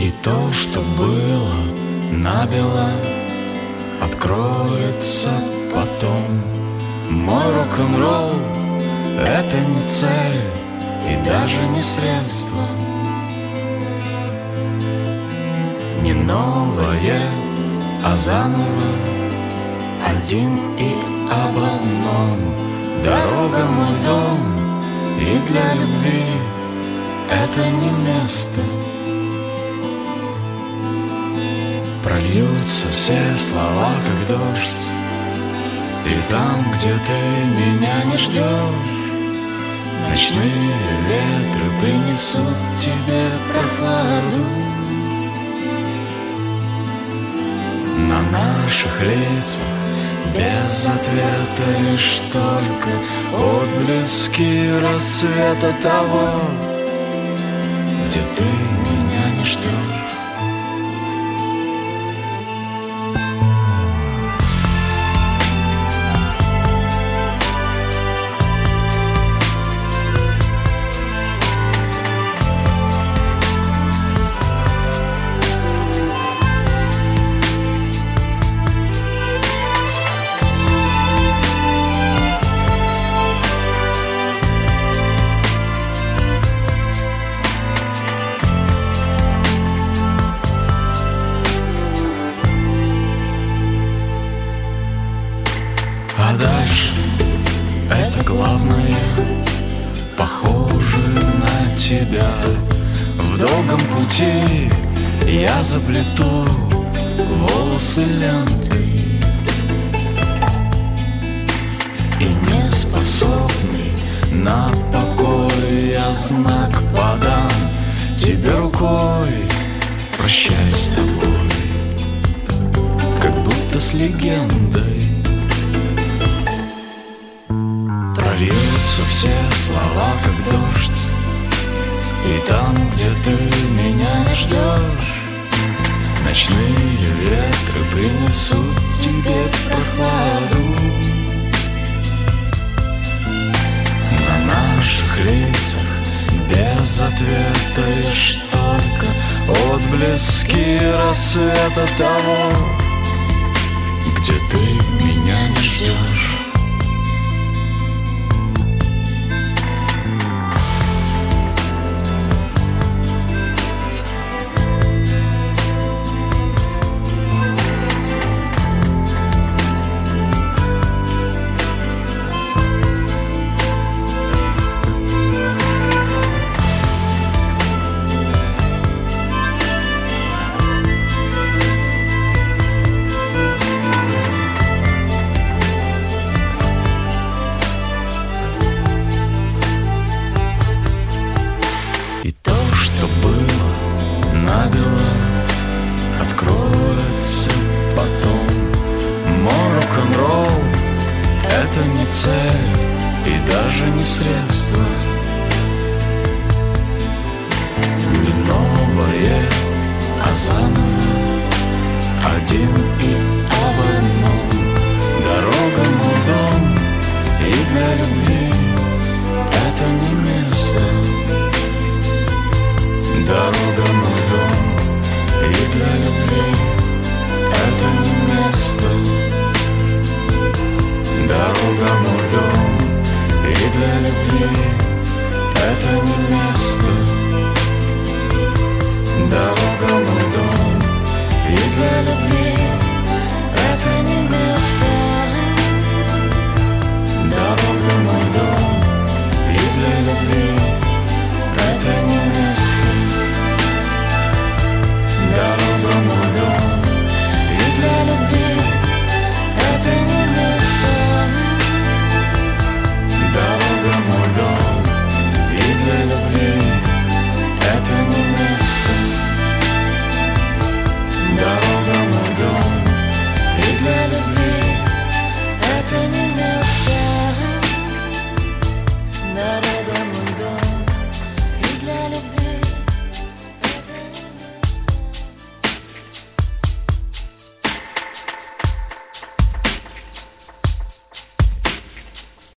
И то, что было набело, откроется потом. Мой рок-н-ролл — это не цель и даже не средство, не новое, а заново, один и об одном. Дорога — мой дом, и для любви это не место. Прольются все слова, как дождь, и там, где ты меня не ждешь, ночные ветры принесут тебе прохладу. На наших лицах без ответа лишь только отблески рассвета того, где ты меня не ждешь. А дальше это главное, похоже на тебя. В долгом пути я заплету волосы лентой, и не способный на покой я знак подам тебе рукой. Прощай с тобой, как будто с легендой. Прольются все слова, как дождь, и там, где ты меня не ждешь, ночные ветры принесут тебе прохладу. На наших лицах без ответа лишь только отблески рассвета того, где ты меня не ждешь.